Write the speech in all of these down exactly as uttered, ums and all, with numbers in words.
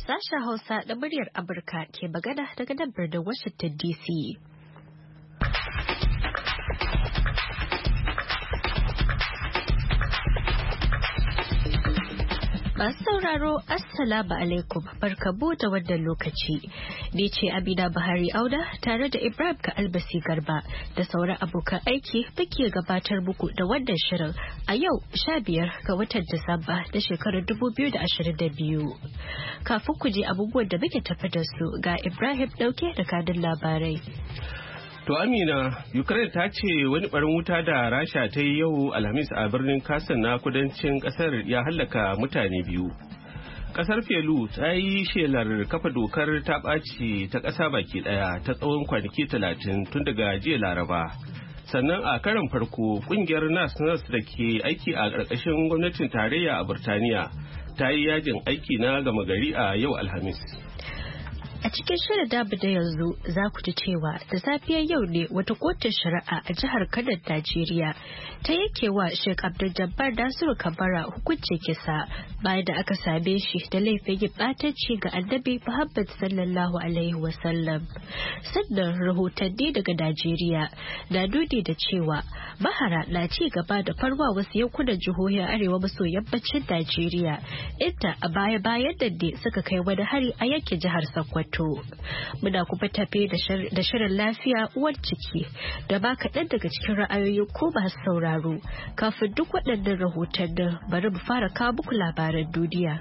Sashen Hausa da muryar Amurka ke magana daga nan birnin Washington D C. Masu sauraro, Assalamu alaikum, barkamu da wannan lokaci. Ni ce Amina Buhari Auda tare da Ibrahim Ka'albasi Garba da sauran abokan aiki muke gabatar muku da wannan shirin a yau sha biyar ga watan Disamba na shekarar dubu biyu da ashirin da biyu. Kafin ku je abubuwan da muke tafi da su ga Ibrahim ɗauke da kadin labarai. To Amina, Ukraine ta ce wani barin wuta da Rasha ta yi yau Alhamis a birnin Kherson na kudancin kasar ya hallaka mutane biyu. Kasar Peru ta yi shelar kafa dokar ta ɓaci ta ƙasa baki ɗaya ta tsawon kwanaki talatin tun daga jiya Laraba. Sannan a karon farko ƙungiyar Nas Nas da ke aiki a ƙarƙashin gwamnatin tarayya a Burtaniya ta yi yajin aiki na gama gari a yau Alhamis. A cikin shirin dabu da yanzu za ku ji cewa da safiyar yau ne wata kotun shari'a a jihar Kano Najeriya ta yanke wa Sheikh Abdul Jabbar Nasiru Kabara hukuncin kisa bayan da aka same shi da laifin yin ɓatanci ga Annabi Muhammad sallallahu alaihi wasallam. Sannan rahotanni daga Najeriya na nuni da cewa mahara na ci gaba da farwa wasu yankunan jihohin arewa maso yammacin Najeriya inda a baya-bayan nan ne suka kai wani hari a yankin jihar Sokoto. Muna kuma tafe da shirin lafiya uwar ciki da ba kaɗan daga cikin ra'ayoyin ko masu sauraro. Kafin duk waɗannan rahotannin bari mu fara kawo muku labaran duniya.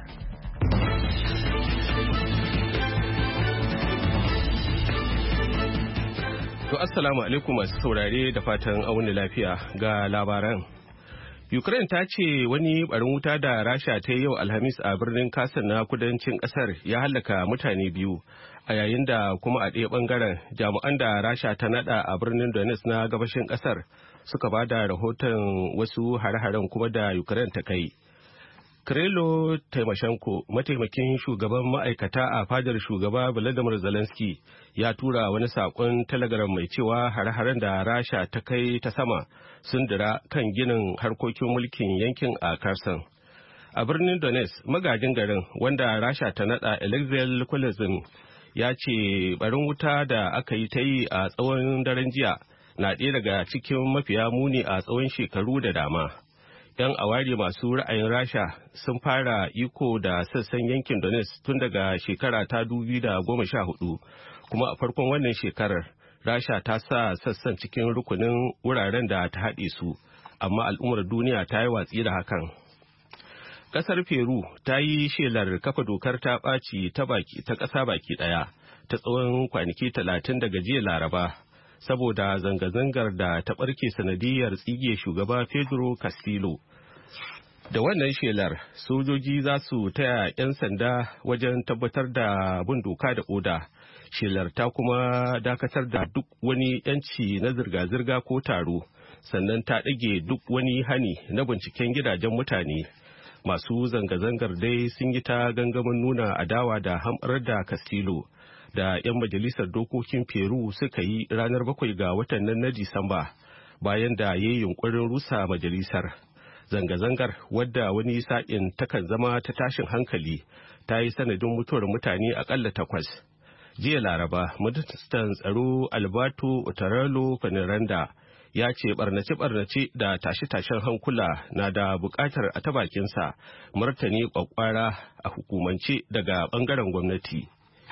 To assalamu alaikum masu saurare da fatan auni lafiya ga labaran. Ukraine ta ce wani barin wuta da Rasha ta yi yau Alhamis a birnin Kherson na kudancin kasar ya hallaka mutane biyu a yayin da kuma a ɗaya ɓangaren jami'an da Rasha ta nada a birnin Donetsk na gabashin kasar suka ba da rahoton wasu hare-haren kuma da Ukraine ta kai. Kirilo Tymoshenko, mataimakin shugaban ma'aikata a fadar shugaba Volodymyr Zelensky, ya tura wani saƙon telegram mai cewa hare-haren da Rasha ta kai ta sama sun dira kan ginin harkokin mulkin yankin a Kherson. A birnin Donetsk, magajin garin wanda Rasha ta nada Alexei Kulezin ya ce barin wuta da aka yi ta yi a tsawon daren jiya na ɗaya daga cikin mafiya muni a tsawon shekaru da dama. 'Yan aware masu ra'ayin Rasha sun fara iko da sassan yankin Donetsk tun daga shekara ta dubu da goma sha hudu, kuma a farkon wannan shekarar Rasha ta sa sassan cikin rukunin wuraren da ta haɗe su, amma al'ummar duniya ta yi watsi da hakan. Ƙasar Peru ta yi shelar kafa dokar ta ɓaci ta baki ta ƙasa baki ɗaya ta tsawon kwanaki talatin daga jiya Laraba. Saboda zanga-zangar da ta ɓarke sanadiyar tsige shugaba Pedro Castillo. Da wannan shelar, sojoji za su taya 'yan sanda wajen tabbatar da bin doka da oda. Shelar ta kuma dakatar da duk wani 'yanci na zirga-zirga ko taro, sannan ta ɗage duk wani hani na binciken gidajen mutane. Masu zanga-zangar dai sun yi ta gangamin nuna adawa da hamɓarar da Castillo. Da 'yan majalisar dokokin Peru suka yi ranar bakwai ga watan nan na Disamba bayan da ya yi yunkurin rusa majalisar. Zanga-zangar wadda wani sa'in takan zama ta tashin hankali ta yi sanadin mutuwar mutane akalla takwas. Jiya Laraba, ministan tsaro Alberto Otarello Fernanda ya ce barnace-barnace da tashe-tashen hankula na da bukatar a ta bakinsa martani kwakwara a hukumance daga bangaren gwamnati.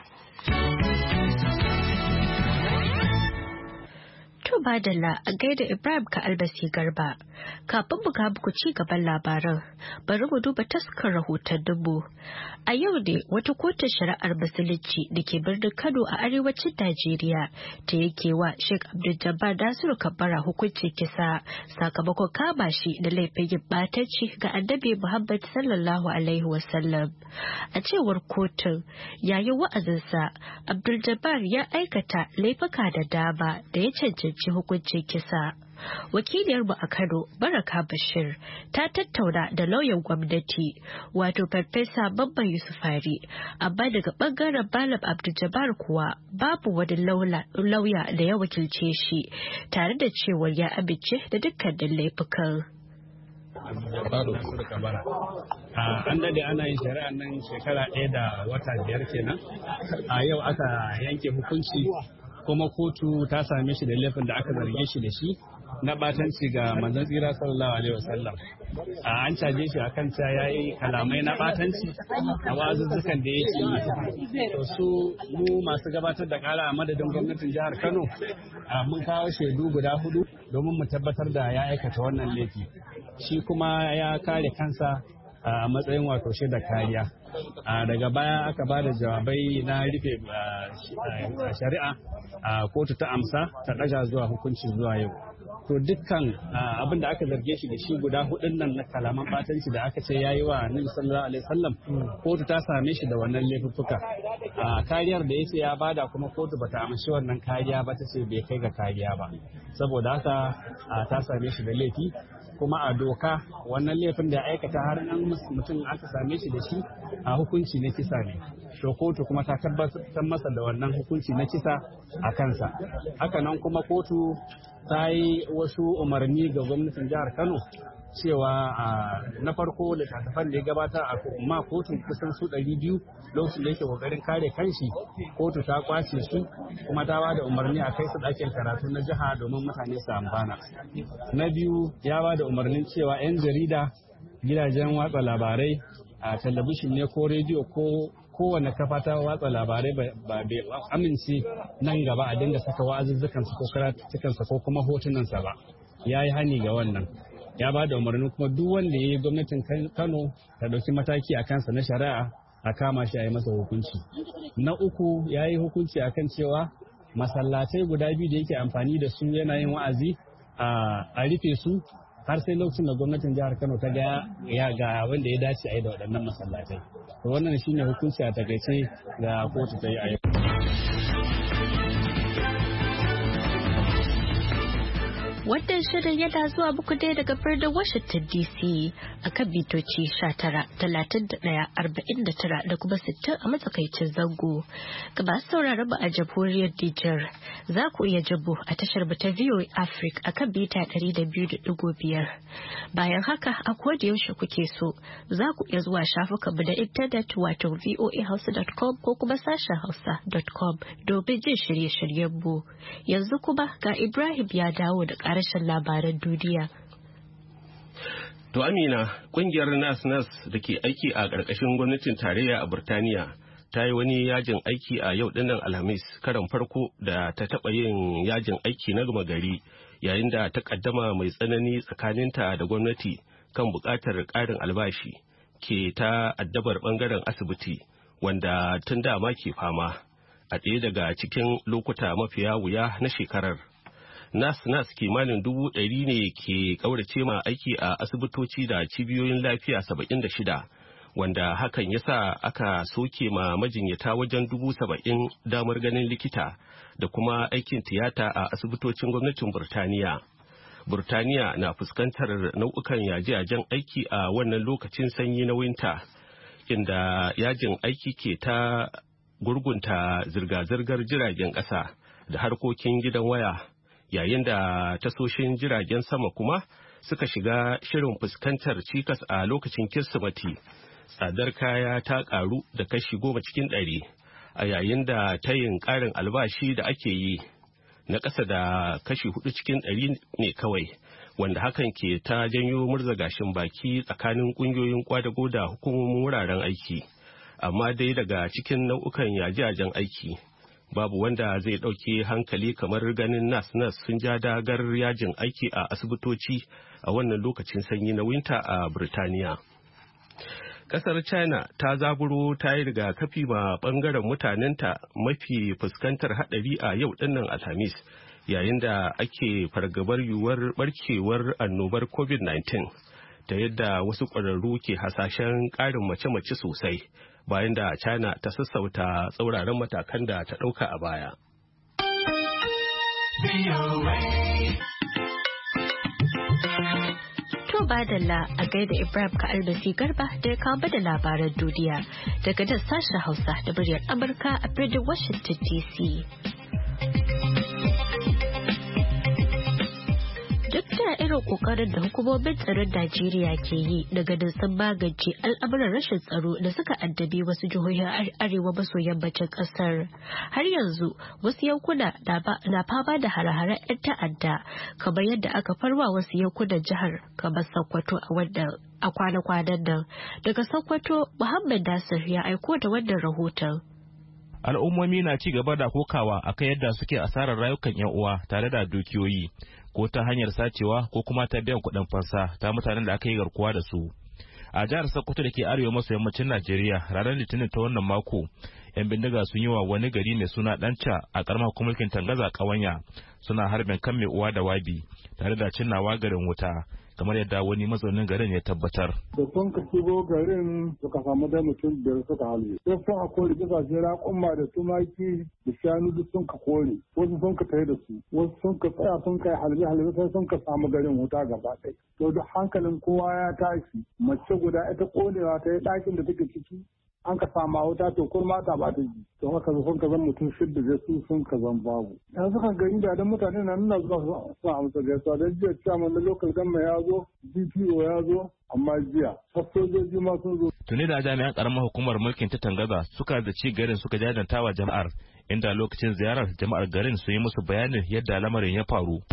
To badalla a gaida Ibrahim Ka'albasi Garba. Kafin mu ga muku ci gaban labaran, bari mu duba taskar rahotanninmu. A yau ne wata kotun shari'ar musulunci da ke birnin Kano a arewacin Najeriya ta yanke wa Sheikh Abdul Jabbar Nasiru Kabara hukuncin kisa sakamakon kama shi da laifin yin ɓatanci ga Annabi Muhammad sallallahu alaihi wasallam. A cewar kotun, yayin wa'azinsa, Abdul Jabbar ya aikata laifuka da dama da ya cancanci hukuncin kisa. Wakiliyarmu a Kano, Baraka Bashir, ta tattauna da lauyan gwamnati, wato Farfesa Babban Yusufari, amma daga bangaren Malam Abdul Jabbar kuwa babu wani lauya da ya wakilce shi, tare da cewar ya amince da dukkanin laifukan. Masu da Kabara. An dade ana yin shari'a nan shekara ɗaya da wata biyar kenan. A yau aka yanke hukunci kuma kotu ta same shi da laifin da aka zarge shi da shi na batanci ga manzon tsira sallallahu alaihi wasallam. An caje shi akan cewa yayi kalamai na batanci a wazuzzukan da yake yi. To su mu masu gabatar da kara a madadin gwamnatin jihar Kano mun kawo shaidu guda hudu domin mu tabbatar da ya aikata wannan laifi. Shi kuma ya kare kansa a matsayin wato shaidar kariya. Daga baya aka ba da jawabai na rufe shari'a a kotu ta amsa ta ɗaga zuwa hukunci zuwa yau. To dukkan abin da aka zarge shi da shi guda hudun nan na kalaman batanci da aka ce yayi wa Annabi sallallahu alaihi wasallam, kotu ta same shi da wannan laifuffuka. Kariyar da yace ya bada kuma kotu bata amshi wannan kariya ba, ta ce bai kai ga kariya ba. Saboda haka ta same shi da laifi, kuma a doka wannan laifin da ya aikata har nan mutum aka same shi da shi a hukunci na kisa ne. To kotu kuma ta tabbatar masa da wannan hukunci na kisa a kansa. Haka nan kuma kotu ta yi wasu umarni ga gwamnatin jihar Kano cewa na farko littattafan da ya gabata a ma kotun kusan su ɗari biyu lokacin da yake kokarin kare kanshi, kotu ta kwace su kuma ta ba da umarni a kai su ɗakin karatu na jiha domin mutane su amfana. Na biyu ya ba da umarnin cewa 'yan jarida, gidajen watsa labarai a talabishin ne ko rediyo ko kowane kafa ta watsa labarai ba bai amince nan gaba a dinga saka wa'azuzzukansa ko karatukansa ko kuma hotunansa ba. Ya yi hani ga wannan. Ya ba da umarni kuma duk wanda ya yi gwamnatin Kano ta ɗauki mataki a kansa na shari'a a kama shi a yi masa hukunci. Na uku ya yi hukunci a kan cewa masallatai guda biyu da yake amfani da su yana yin wa'azi a rufe su har sai lokacin da gwamnatin jihar Kano ta ga ya ga wanda ya dace a yi da waɗannan masallatai. To wannan shine hukunci a takaice da kotu ta yi a yau. Wannan shirin yana zuwa muku dai daga birnin Washington D C a kan mitoci tara, talatin da ɗaya, arba'in da tara da kuma sittin a matsakaicin zango. Ga masu sauraron mu a jamhuriyar Nijar, za ku iya jabo a tashar mu ta V O A Africa a kan mita ɗari da biyu da ɗigo biyar. Bayan haka, a koda yaushe kuke so, za ku iya zuwa shafukan mu na intanet wato voa hausa dot com ko kuma sashen hausa dot com domin jin shirye-shiryen mu. Yanzu kuma ga Ibrahim ya dawo da rashin labaran duniya. To Amina, kungiyar Nas Nas da ke aiki a ƙarƙashin gwamnatin tarayya a Burtaniya ta yi wani yajin aiki a yau dinnan Alhamis, karan farko da ta taɓa yin yajin aiki na gama gari, yayin da ta ƙaddama mai tsanani tsakaninta da gwamnati kan buƙatar ƙarin albashi ke ta addabar ɓangaren asibiti wanda tun dama ke fama a ɗaya daga cikin lokuta mafiya wuya na shekarar. Nas Nas kimanin dubu ɗari ne ke ƙaurace ma aiki a asibitoci da cibiyoyin lafiya saba'in da shida, wanda hakan ya sa aka soke ma majinyata wajen dubu saba'in damar ganin likita da kuma aikin tiyata a asibitocin gwamnatin Burtaniya. Burtaniya na fuskantar nau'ukan yaje-yajen aiki a wannan lokacin sanyi na winta, inda yajin aiki ke ta gurgunta zirga-zirgar jiragen ƙasa da harkokin gidan waya, yayin da tasoshin jiragen sama kuma suka shiga shirin fuskantar cikas a lokacin Kirsimeti. Tsadar kaya ta karu da kashi goma cikin ɗari, a yayin da tayin ƙarin albashi da ake yi na ƙasa da kashi hudu cikin ɗari ne kawai, wanda hakan ke ta janyo murza gashin baki tsakanin ƙungiyoyin kwadago da hukumomin wuraren aiki. Amma dai daga cikin nau'ukan yaje-yajen aiki, babu wanda zai ɗauke hankali kamar ganin nas-nas sun ja dagar yajin aiki a asibitoci a wannan lokacin sanyi na winta a Birtaniya. Ƙasar China ta zaburo ta yi rigakafi ma ɓangaren mutanenta mafi fuskantar haɗari a yau ɗinnan Alhamis, yayin da ake fargabar yiwuwar barkewar annobar covid nineteen, ta yadda wasu ƙwararru ke hasashen ƙarin mace-mace sosai, bayan da China ta sassauta tsauraran matakan da ta ɗauka a baya. To badalla a gaida Ibrahim ka albasi garba da ya kawo da labaran duniya daga nan sashen Hausa da muryar Amurka a birnin Washington D C. Duk da irin irin kokarin da hukumomin tsaron Najeriya ke yi daga da sun magance al'amuran rashin tsaro da suka addabi wasu jihohin arewa maso yammacin kasar. Har yanzu wasu yankuna na fama da hare-haren 'yan ta'adda kamar yadda aka farwa wasu yankunan jihar kamar Sokoto a wannan a kwana-kwanan nan. Daga Sokoto, Muhammad Nasir ya aiko da wannan rahoton. Al'ummomi na ci gaba da kokawa akan yadda suke asarar rayukan 'yan uwa tare da dukiyoyi ko ta hanyar sacewa ko kuma ta biyan kuɗin fansa ta mutanen da aka yi garkuwa da su. A jihar Sokoto da ke arewa maso yammacin Najeriya ranar Litinin ta wannan mako, 'yan bindiga sun yi wa wani gari mai suna Danca a karamar hukumar Tangaza Kawanya suna harbin kan mai uwa da wabi tare da cinnawa garin wuta. Kamar yadda wani mazaunin garin ya tabbatar. Da sun ka shigo garin suka samu da mutum biyar suka halbe. Sai sun a kore kasashe raƙumma da tumaki da shanu duk sun ka kore. Wasu sun ka tare da su. Wasu sun ka tsaya sun kai halbe halbe sai sun ka samu garin wuta gaba ɗaya. To duk hankalin kowa ya tashi. Mace guda ita konewa ta yi ɗakin da take ciki. An ka sama wuta to kurma ta ba ta ji. To haka sun ka zan mutum shidda da su sun ka zan babu. Yanzu kan gari da dan mutane na nuna zuwa su amsa gaisuwa don jiya cewa na local government ya zo, D P O ya zo, amma jiya sojoji ma sun zo. Tuni da jami'an karamar hukumar mulkin ta Tangaza suka zaci garin suka jajanta wa jama'ar, inda lokacin ziyarar jama'ar garin su yi musu bayanin yadda lamarin ya faru.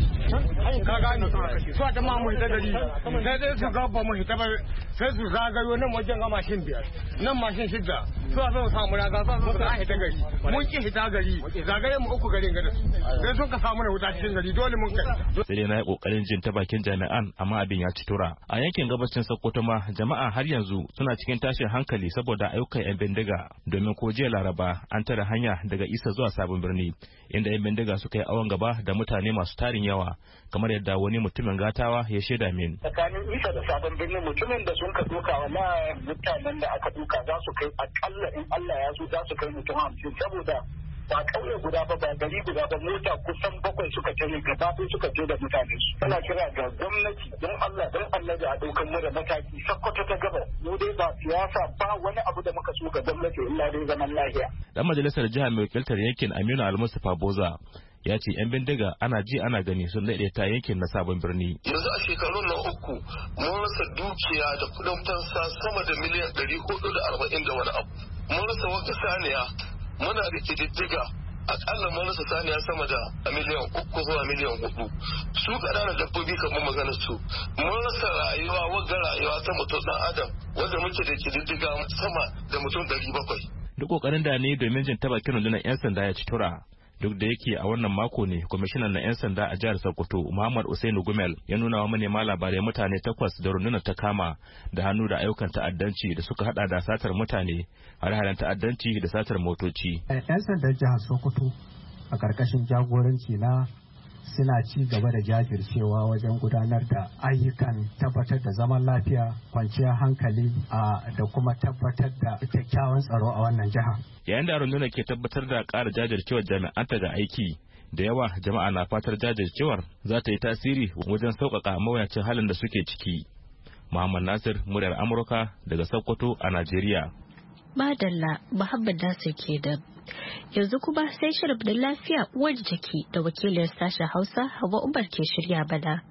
Ka gane su a jama'a mu hita gari sai dai su ga ba mu hita ba sai su zagayo nan wajen ga mashin biyar nan mashin shidda su a zo samu raga su a zo su hita gari mun ki hita gari zagaye mu uku garin gada sai sun ka samu na wuta cikin gari dole mun kai. Sai dai na yi kokarin jin ta bakin jami'an amma abin ya ci tura. A yankin gabashin Sokoto ma jama'a har yanzu suna cikin tashin hankali saboda ayyukan 'yan bindiga domin ko jiya Laraba an tare hanya daga Isa zuwa Sabon Birni inda 'yan bindiga suka yi awon gaba da mutane masu tarin yawa kamar yadda wani mutumin gatawa ya shaida min. Tsakanin Isa da Sabon Birni mutumin da sun ka duka wala mutanen da aka duka za su kai akalla in Allah ya so za su kai mutum hamsin saboda ba kauye guda ba ba gari guda ba mota kusan bakwai suka tare gaba ɗaya suka je da mutane su. Tana kira ga gwamnati don Allah don Allah da a ɗaukar mu da mataki Sokoto ta gaba mu dai ba siyasa ba wani abu da muka so ga gwamnati illa dai zaman lafiya. Dan majalisar jiha mai wakiltar yankin Aminu Al-Mustapha Boza ya ce 'yan bindiga ana ji ana gani sun daɗe ta yankin na Sabon Birni. Yanzu a shekarun na uku mun rasa dukiya da kudin fansa sama da miliyan ɗari hudu da arba'in da wani abu. Mun rasa wata saniya muna da kididdiga akalla mun rasa saniya sama da miliyan uku zuwa miliyan hudu. Su ƙananan dabbobi kamar maganar su mun rasa rayuwa wagga rayuwa ta mutum ɗan adam wanda muke da kididdiga sama da mutum ɗari bakwai. Duk ƙoƙarin da ne domin jin taba kiran rundunar 'yan sanda ya ci tura. Duk da yake a wannan mako ne kwamishinan na 'yan sanda a jihar Sokoto Muhammad Usainu Gumel ya nuna wa manema labarai mutane takwas da rundunar ta kama da hannu da ayyukan ta'addanci da suka hada da satar mutane, hare-haren ta'addanci da satar motoci. 'Yan sandan jihar Sokoto a karkashin jagoranci na suna ci gaba da jajircewa wajen gudanar da ayyukan tabbatar da zaman lafiya, kwanciyar hankali da kuma tabbatar da kyakkyawan tsaro a wannan jiha. Yayin da rundunar ke tabbatar da ƙara jajircewar jami'anta ga aiki, da yawa jama'a na fatar jajircewar za ta yi tasiri wajen sauƙaƙa mawuyacin halin da suke ciki. Muhammad Nasir, muryar Amurka daga Sokoto a Najeriya. Madalla Muhammad Nasir ke da yanzu kuma sai shirin da lafiya uwar jiki da wakilin sashen Hausa Hawa Umar ke shirya bana.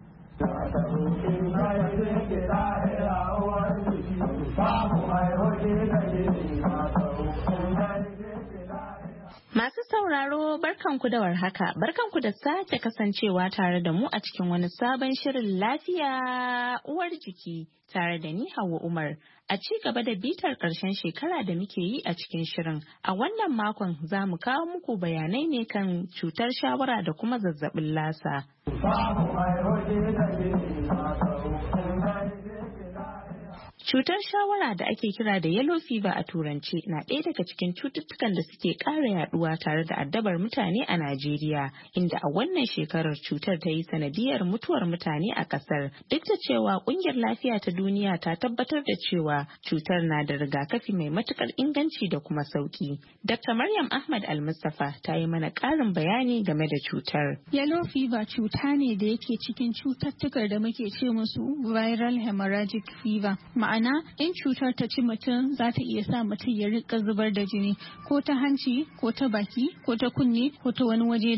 Masu sauraro barkanku da warhaka, barkanku da sake kasancewa tare da mu a cikin wani sabon shirin lafiya uwar jiki tare da ni Hauwa Umar. A ci gaba da bitar ƙarshen shekara da muke yi a cikin shirin, a wannan makon za mu kawo muku bayanai ne kan cutar shawara da kuma zazzabin lasa. Cutar shawara da ake kira da yellow fever a turanci na ɗaya daga cikin cututtukan da suke ƙara yaduwa tare da addabar mutane a Najeriya, inda a wannan shekarar cutar ta yi sanadiyar mutuwar mutane a ƙasar. Duk da cewa ƙungiyar lafiya ta duniya ta tabbatar da cewa cutar na da rigakafi mai matukar inganci da kuma sauki. Dakta Maryam Ahmad Al-Mustafa ta yi mana ƙarin bayani game da cutar. Yellow fever cuta ne da yake cikin cututtukar da muke ce musu viral hemorrhagic fever. Ma'ana in cutar ta ci mutum za ta iya sa mutum ya rika zubar da jini ko ta hanci ko ta baki ko ta kunne ko ta wani waje daban.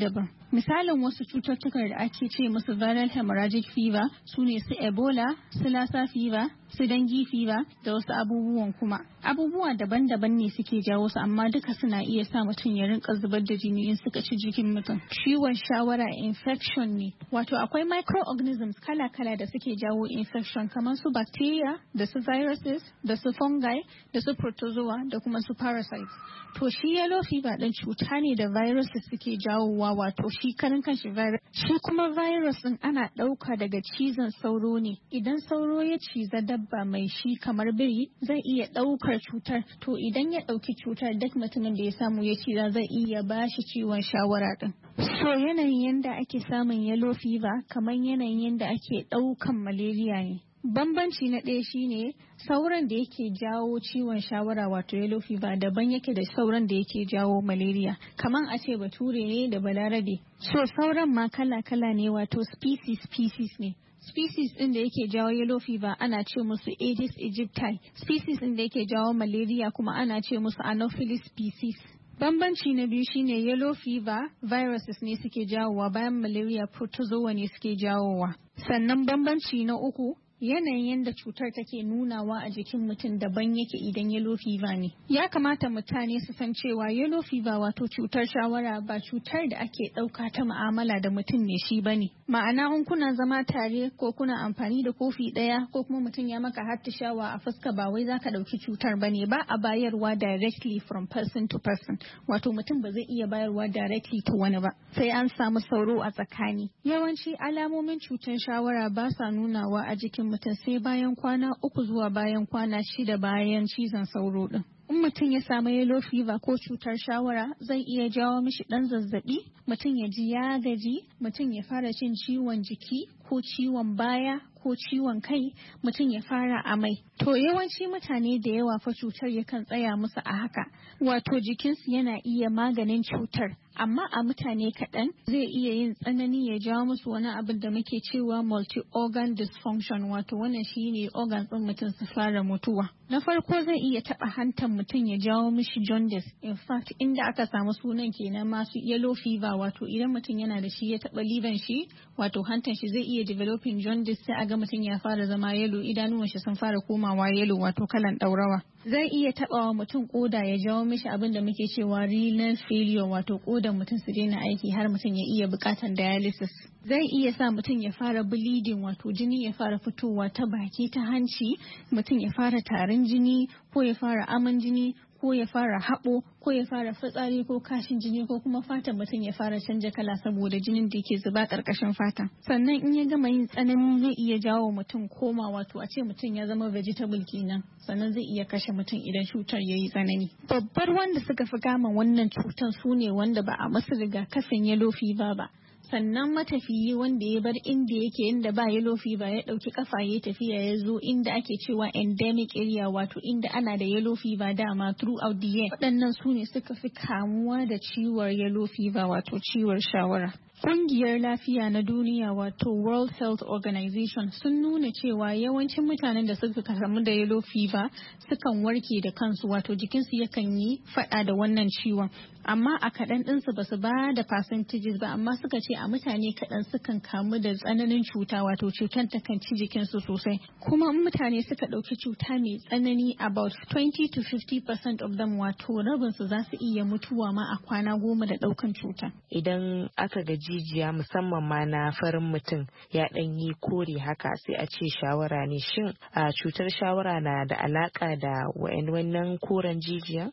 Misalin wasu cututtukan da ake ce musu viral hemorrhagic fever su ne su Ebola, su Lassa fever, su dengue fever da wasu abubuwan kuma. Abubuwa daban-daban ne suke jawo su amma duka suna iya sa mutum ya rinka zubar da jini in suka ci jikin mutum. Ciwon shawara infection ne, wato akwai microorganisms kala-kala da suke jawo infection kamar su bacteria da su viruses da su fungi da su protozoa da kuma su parasites. To shi yellow fever din cuta ne da viruses suke jawowa, wato shi karin kanshi virus. Shi kuma virus din ana ɗauka daga cizon sauro ne. Idan sauro ya ciza dabba mai shi kamar biri zai iya ɗaukar cutar. To idan ya ɗauki cutar duk mutumin da ya samu ya ciza zai iya bashi ciwon shawara din. So yanayin yanda ake samun yellow fever kamar yanayin yanda ake ɗaukan malaria ne. Bambanci na ɗaya shine sauran da yake jawo ciwon shawara wato yellow fever daban yake da sauran da yake jawo malaria. Kaman a ce bature ne da balarabe. So sauran ma kala-kala ne wato species species ne. Species ɗin da yake jawo yellow fever ana ce musu Aedes aegypti. Species ɗin da yake jawo malaria kuma ana ce musu Anopheles species. Bambanci na biyu shine yellow fever viruses ne suke jawowa bayan malaria protozoa ne suke jawowa. Sannan bambanci na uku yanayin yadda cutar take nunawa a jikin mutum daban yake idan yellow fever ne. Ya kamata mutane su san cewa yellow fever wato cutar shawara ba cutar da ake ɗauka ta mu'amala da mutum ne shi bane. Ma'ana in kuna zama tare ko kuna amfani da kofi ɗaya ko kuma mutum ya maka shawa a fuska ba wai zaka ɗauki cutar bane, ba a bayarwa directly from person to person. Wato mutum ba zai iya bayarwa directly to wani ba. Sai an samu sauro a tsakani. Yawanci alamomin cutar shawara ba sa nunawa a jikin mutum sai bayan kwana uku zuwa bayan kwana shida bayan cizon sauro din. In mutum ya samu yellow fever ko cutar shawara zai iya jawo mishi dan zazzabi, mutum ya ji ya gaji, mutum ya fara jin ciwon jiki ko ciwon baya ko ciwon kai, mutum ya fara amai. To yawanci mutane da yawa fa cutar yakan tsaya musu a haka, wato jikinsu yana iya maganin cutar, amma a mutane kaɗan zai iya yin tsanani ya jawo musu wani abin da muke cewa multi-organ dysfunction, wato wannan shine organs ɗin mutum su fara mutuwa. Na farko zai iya taɓa hantan mutum ya jawo mishi jaundice. In fact, inda aka samu sunan kenan masu yellow fever, wato idan mutum yana da shi ya taɓa liver shi, wato hantan shi zai iya developing jaundice, sai a ga mutum ya fara zama yellow, idanuwan shi sun fara komawa yellow wato kalan ɗaurawa. Zai iya taɓawa mutum koda ya jawo mishi abin da muke cewa renal failure, wato kodan mutum su daina aiki har mutum ya iya buƙatan dialysis. Zai iya sa mutum ya fara bleeding, wato jini ya fara fitowa ta baki ta hanci, mutum ya fara tarin jini ko ya fara aman jini ko ya fara haɓo ko ya fara fitsari ko kashin jini ko kuma fatan mutum ya fara canja kala saboda jinin da yake zuba ƙarƙashin fata. Sannan in ya gama yin tsanani zai iya jawo mutum koma, wato a ce mutum ya zama vegetable kenan, sannan zai iya kashe mutum idan cutar ya yi tsanani. Babbar wanda suka fi kama wannan cutar su ne wanda ba a masu rigakafin yellow fever ba. Sannan matafiyi wanda ya bar inda yake inda ba yellow fever ya dauki kafa ya tafiya ya zo inda ake cewa endemic area, wato inda ana da yellow fever dama throughout the year. Waɗannan su ne suka fi kamuwa da ciwon yellow fever wato ciwon shawara. Ƙungiyar lafiya na duniya wato World Health Organization sun nuna cewa yawancin mutanen da suka kamu da yellow fever sukan warke da kansu, wato jikinsu yakan yi faɗa da wannan ciwon. Amma a kaɗan ɗinsu ba su ba da percentages ba, amma suka ce a mutane kaɗan sukan kamu da tsananin cuta, wato cutar ta kan ci jikinsu sosai. Kuma in mutane suka ɗauki cuta mai tsanani about twenty to fifty percent of them, wato rabinsu za su iya mutuwa ma a kwana goma da ɗaukan cuta. Idan aka gaji jijiya musamman ma na farin mutum ya ɗan yi kore haka sai a ce shawara ne. Shin a cutar shawara na da alaka da wannan koren jijiya?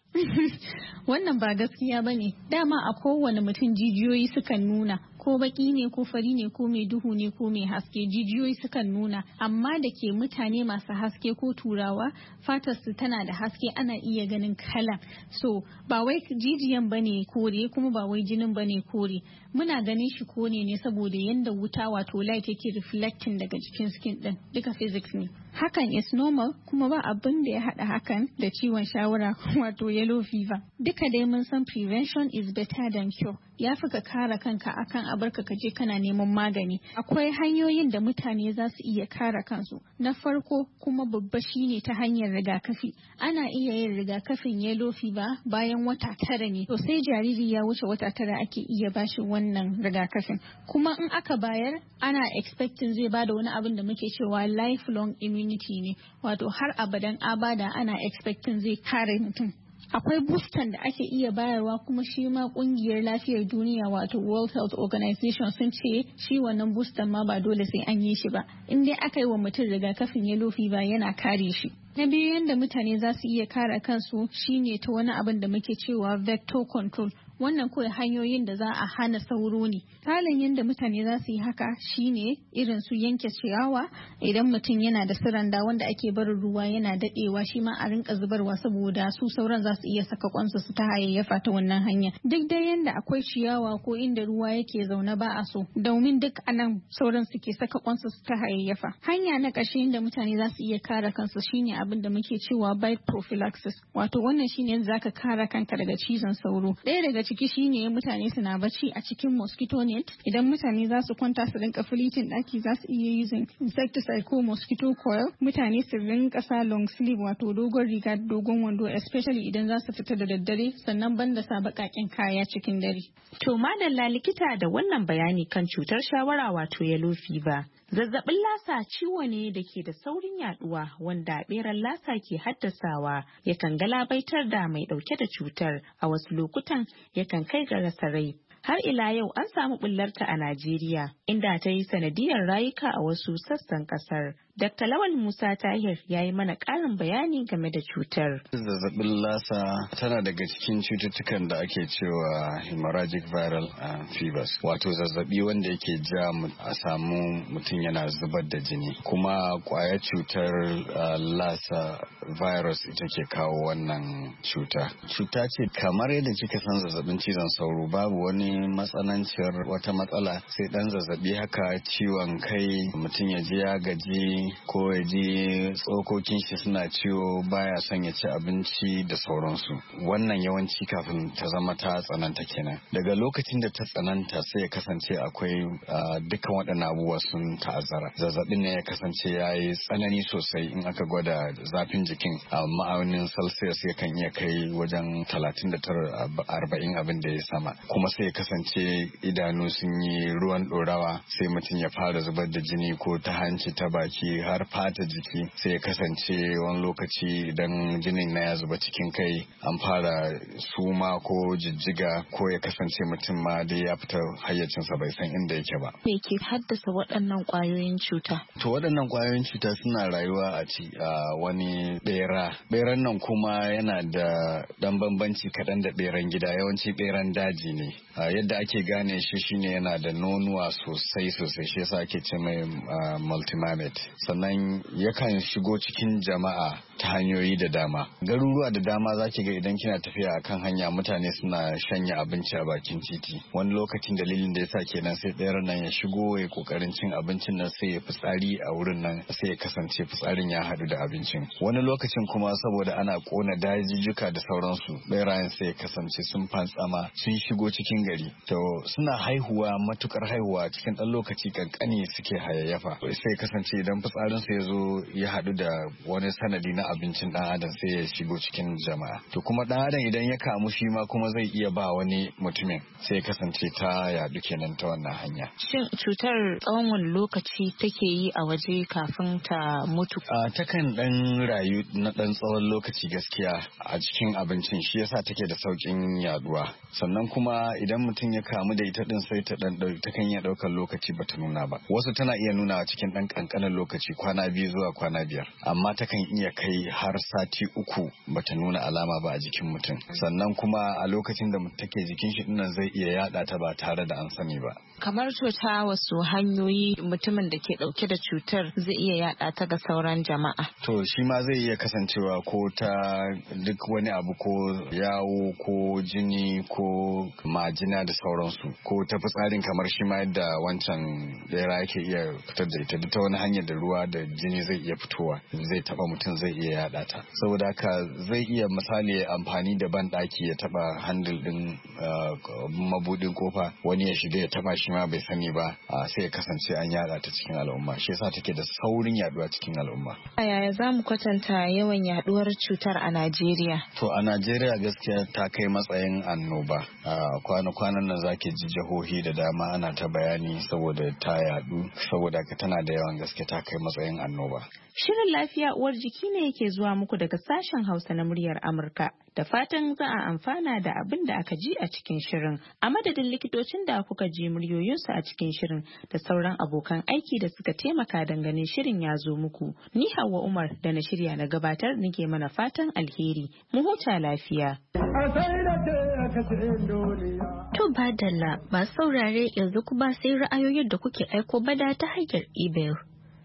Wannan ba gaskiya bane. Dama a kowane mutum jijiyoyi sukan nuna, ko baki ne ko fari ne ko mai duhu ne ko mai haske, jijiyoyi sukan nuna. Amma da ke mutane masu haske ko turawa fatar su tana da haske, ana iya ganin kalan. So ba wai jijiyan bane kore kuma ba wai jinin bane kore. Muna ganin shi kore ne saboda yanda wuta wato light yake reflecting daga jikin skin din. Duka physics ne. Hakan is normal kuma ba abin da ya hada hakan da ciwon shawara wato yellow fever. Duka dai mun san prevention is better than cure. ya fi ka kare kanka akan abarka ka je kana neman magani. Akwai hanyoyin da mutane za su iya kare kansu. Na farko kuma babba shine ta hanyar rigakafi. Ana iya yin rigakafin yellow fever bayan wata tara ne. To sai jariri ya wuce wata tara ake iya bashi wannan rigakafin. Kuma in aka bayar ana expecting zai bada wani abin da muke cewa lifelong immunity ne. Wato har abadan abada ana expecting zai kare mutum. Akwai boostan da ake iya bayarwa kuma shi ma kungiyar lafiyar duniya wato World Health Organization sun ce shi wannan boostan ma ba dole sai an yi shi ba. In dai aka yi wa mutum rigakafin yellow fever yana kare shi. Na biyu yadda mutane za su iya kare kansu shine ta wani abin da muke cewa vector control. Wannan kawai hanyoyin da za a hana sauro ne. Halin yadda mutane za su yi haka shine irin su yanke ciyawa idan mutum yana da siranda wanda ake barin ruwa yana dadewa shi ma a rinka zubarwa saboda su sauran za su iya saka kwansu su ta hayayyafa ta wannan hanya. Duk da yanda akwai ciyawa ko inda ruwa yake zaune ba a so domin duk anan sauran suke saka kwansu su ta hayayyafa. Hanya na ƙarshe inda mutane za su iya kare kansu shine abin da muke cewa bite prophylaxis. Wato wannan shine yadda zaka kare kanka daga cizon sauro. Ɗaya daga ciki shine mutane suna bacci a cikin mosquito net. Idan mutane za su kwanta su rinka filitin daki za su iya using insecticide ko mosquito coil. Mutane su rinka sa long sleeve wato dogon riga da dogon wando especially idan za su fita da daddare sannan banda sa baƙaƙen kaya cikin dare. To madalla likita da wannan bayani kan cutar shawara wato yellow fever. Zazzabin lasa ciwo ne da ke da saurin yaduwa wanda beran lasa ke haddasawa yakan galabaitar da mai dauke da cutar a wasu lokutan yakan kai ga rasa rai. Har ila yau an samu bullarta a Najeriya inda ta yi sanadiyar rayuka a wasu sassan kasar. Dakta Lawal Musa Tahir ya yi mana ƙarin bayani game da cutar. Zazzabin lasa tana daga cikin cututtukan da ake cewa hemorrhagic viral fevers, wato zazzabi wanda yake ja a samu mutum yana zubar da jini. Kuma kwayar cutar lasa virus ita ke kawo wannan cuta. Cuta ce kamar yadda kika san zazzabin cizon sauro, babu wani matsananciyar wata matsala sai dan zazzabi haka, ciwon kai, mutum ya ji ya gaji ko ya ji tsokokin shi suna ciwo, baya son ya ci abinci da sauransu. Wannan yawanci kafin ta zama ta tsananta kenan. Daga lokacin da ta tsananta sai ya kasance akwai dukkan waɗannan abubuwa sun ta'azzara. Zazzabin ne ya kasance ya yi tsanani sosai. In aka gwada zafin jikin a ma'aunin celsius ya kan iya kai wajen talatin da tara arba'in abin da ya sama. Kuma sai ya kasance idanu sun yi ruwan ɗorawa, sai mutum ya fara zubar da jini ko ta hanci ta baki har fata jiki. Sai ya kasance wani lokaci idan jinin na ya zuba cikin kai an fara suma ko jijjiga, ko ya kasance mutum ma dai ya fita hayyacinsa bai san inda yake ba. Me ke haddasa waɗannan ƙwayoyin cuta? To waɗannan ƙwayoyin cuta suna rayuwa a ci a wani ɓera. Ɓeran nan kuma yana da ɗan bambanci kaɗan da ɓeran gida, yawanci ɓeran daji ne. Yadda ake gane shi shine yana da nonuwa sosai sosai, shi yasa ake ce mai multimamet. Sannan yakan shigo cikin jama'a ta hanyoyi da dama. Garuruwa da dama za ki ga idan kina tafiya a kan hanya mutane suna shanya abinci a bakin titi. Wani lokacin dalilin da yasa kenan sai ɗayar nan ya shigo ya kokarin cin abincin nan sai ya fitsari a wurin nan, sai ya kasance fitsarin ya haɗu da abincin. Wani lokacin kuma saboda ana kona dajijjuka da sauransu, ɓerayen sai ya kasance sun fantsama sun shigo cikin gari. To suna haihuwa matukar haihuwa cikin ɗan lokaci kankani suke hayayyafa. Sai ya kasance idan fitsarin sa ya zo ya haɗu da wani sanadi na abincin ɗan adam sai ya shigo cikin jama'a. To kuma ɗan adam idan ya kamu shi ma kuma zai iya ba wani mutumin, sai ya kasance ta yaɗu kenan ta wannan hanya. Shin cutar tsawon wani lokaci take yi a waje kafin ta mutu? A takan ɗan rayu na ɗan tsawon lokaci gaskiya a cikin abincin, shi yasa take da sauƙin yaduwa. Sannan kuma idan mutum ya kamu da ita din sai ta ɗan takan iya ɗaukar lokaci bata nuna ba. Wasu tana iya nuna cikin ɗan ƙanƙanin lokaci, kwana biyu zuwa kwana biyar, amma takan iya kai har sati uku bata nuna alama ba a jikin mutum. Sannan kuma a lokacin da take jikin shi dinnan zai iya yada ta ba tare da an sani ba. Kamar ta wasu hanyoyi mutumin da ke dauke da cutar zai iya yada ta ga sauran jama'a? To shi ma zai iya kasancewa ko ta duk wani abu, ko yawo ko jini ko majina majina da sauransu ko ta fitsarin kamar shi ma yadda wancan bera yake iya fitar da ita ta wani hanyar da ruwa da jini zai iya fitowa zai taba mutum zai iya yada ta saboda haka zai iya misali amfani da ban daki ya taba handle din mabudin kofa wani ya shiga ya taba shi ma bai sani ba sai ya kasance an yada ta cikin al'umma shi yasa take da saurin yaduwa cikin al'umma. Yaya za mu kwatanta yawan yaduwar cutar a Najeriya? To a Najeriya gaskiya ta kai matsayin annoba. A kwana-kwanan nan zaki ji jihohi da dama ana ta bayani saboda ta yadu saboda ka tana da yawan gaske ta kai matsayin annoba. Shirin lafiya uwar jiki ne yake zuwa muku daga sashen Hausa na muryar Amurka. Da fatan za a amfana da abin da aka ji a cikin shirin. A madadin likitocin da kuka ji muryoyinsu a cikin shirin da sauran abokan aiki da suka taimaka dangane shirin ya zo muku. Ni Hauwa Umar da na shirya na gabatar nake mana fatan alheri. Mu huta lafiya. To badalla ba saurare yanzu kuma sai ra'ayoyin da kuke aiko bada ta hanyar email.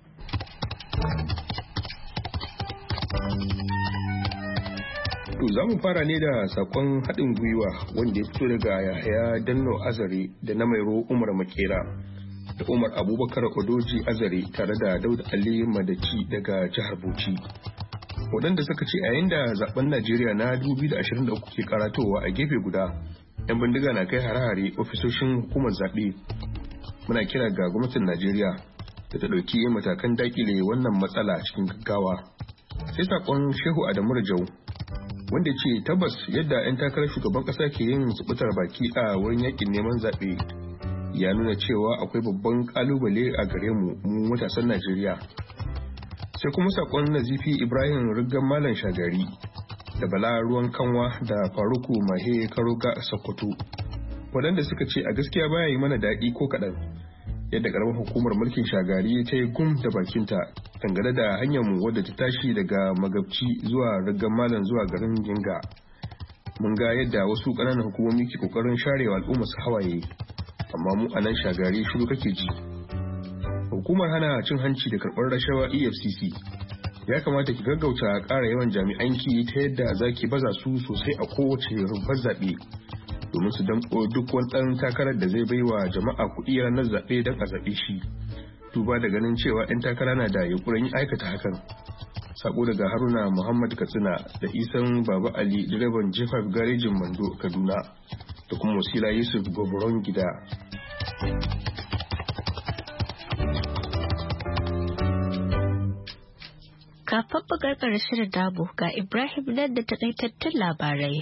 To za mu fara ne da sakon haɗin gwiwa wanda ya fito daga Yahaya Danno Azare da na Mairo Umar Makera da Umar Abubakar Odoji Azare tare da Dauda Ali Madaci daga jihar Bauchi. Waɗanda suka ce a yayin da zaben Najeriya na dubu biyu da ashirin da uku ke karatowa a gefe guda, 'yan bindiga na kai hare-hare ofisoshin hukumar zaɓe. Muna kira ga gwamnatin Najeriya da ta ɗauki matakan daƙile wannan matsala cikin gaggawa. Sai sakon Shehu Adamu Rajau wanda ce tabbas yadda 'yan takarar shugaban ƙasa ke yin zubutar baki a wurin yakin neman zaɓe ya nuna cewa akwai babban ƙalubale a gare mu mu matasan Najeriya. Sai kuma sakon Nazifi Ibrahim Riggan Malam Shagari da Bala Ruwan Kanwa da Faruku Mahe Karoga Sokoto waɗanda suka ce a gaskiya baya yi mana daɗi ko kaɗan yadda ƙaramar hukumar mulkin Shagari ta yi gum da bakinta dangane da hanyar mu wadda ta tashi daga Magabci zuwa Riggan Malam zuwa garin Jinga. Mun ga yadda wasu ƙananan hukumomi ke ƙoƙarin sharewa al'umma su hawaye amma mu a nan Shagari shiru kake ji. Hukumar hana cin hanci da karɓar rashawa E F C C ya kamata ki gaggauta ƙara yawan jami'anki ta yadda za ki baza su sosai a kowace rumfar zaɓe domin su damƙo duk wani ɗan takarar da zai baiwa jama'a kuɗi ranar zaɓe don a zaɓe shi. Duba da ganin cewa 'yan takara na da yunƙurin aikata hakan. Sako daga Haruna Muhammad Katsina da Isan Baba Ali direban J five garejin Mando Kaduna da kuma Wasila Yusuf Goboron Gida. Kafin bugar ƙarshen dabo ga Ibrahim nan da taƙaitattun labarai.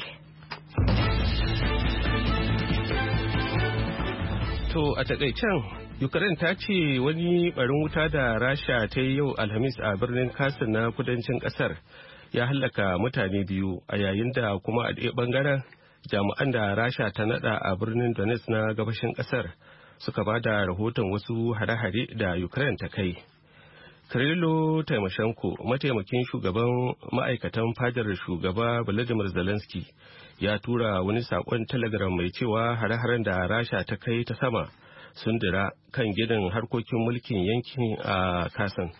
To a taƙaicen Ukraine ta ce wani barin wuta da Rasha ta yi yau Alhamis a birnin Kherson na kudancin ƙasar ya hallaka mutane biyu a yayin da kuma a ɗaya ɓangaren jami'an da Rasha ta nada a birnin Donetsk na gabashin ƙasar suka ba da rahoton wasu hare-hare da Ukraine ta kai. Kirilo Tymoshenko, mataimakin shugaban ma'aikatan fadar shugaba Volodymyr Zelensky, ya tura wani saƙon telegram mai cewa hare-haren da Rasha ta kai ta sama sun dira kan gidan harkokin mulkin yankin a Kasan.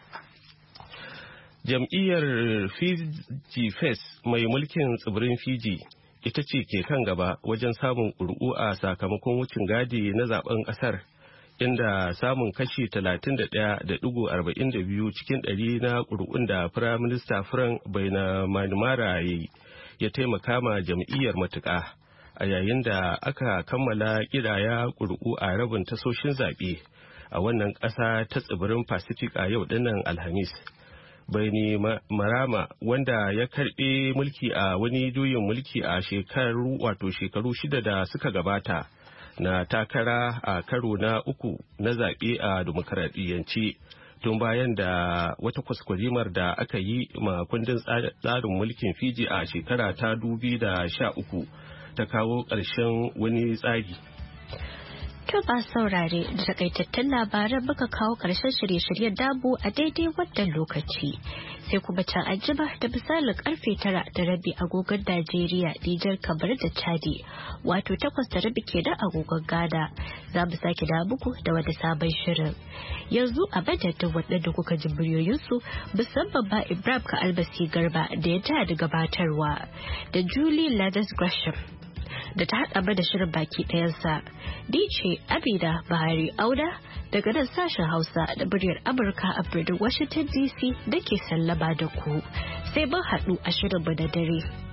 Jam'iyyar Fiji Fest mai mulkin tsibirin Fiji ita ce ke kan gaba wajen samun ƙuri'u a sakamakon wucin gadi na zaben ƙasar, inda samun kashi talatin da ɗaya da ɗigo arba'in da biyu cikin ɗari na ƙuri'un da Firaminista Frank Bainimarama ya yi ya taimaka ma jam'iyyar matuƙa a yayin da aka kammala ƙidaya ƙuri'u a rabin tasoshin zaɓe a wannan ƙasa ta tsibirin Pacific a yau dinnan Alhamis. Bainimarama, wanda ya karɓe mulki a wani juyin mulki a shekaru wato shekaru shida da suka gabata, na takara a karo na uku na zaɓe a demokaradiyyance tun bayan da wata kwaskwarimar da aka yi ma kundin tsarin mulkin Fiji a shekara ta dubi da sha uku ta kawo ƙarshen wani tsari. To ba saurare da takaitattun labaran muka kawo ƙarshen shirye-shiryen dabu a daidai wannan lokaci. Sai kuma can ajiba da misalin karfe tara da rabi agogon Najeriya, Nijar, Kamar da Chadi, wato takwas da rabi kenan agogon Ghana. Za mu sake da muku da wani sabon shirin. Yanzu a madadin waɗanda kuka ji muryoyinsu musamman ba Ibrahim ka Albasi Garba da ya taya da gabatarwa da Julie Ladas Gresham da ta haɗa ba da shirin baki ɗayansa. D J Abida Bahari Auda daga nan sashen Hausa da muryar Amurka a birnin Washington D C da ke sallaba da ku. Sai mun haɗu a shirinmu na dare.